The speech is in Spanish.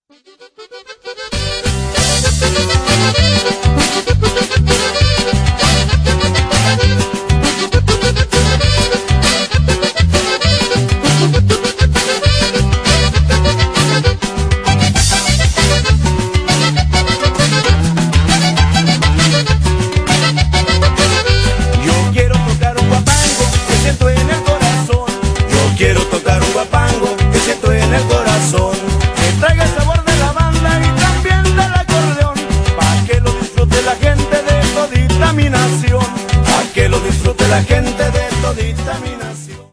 Quiero tocar un guapango que siento en el corazón, que traiga el sabor de la banda y también del acordeón, pa' que lo disfrute la gente de todita mi nación, pa' que lo disfrute la gente de todita mi nación.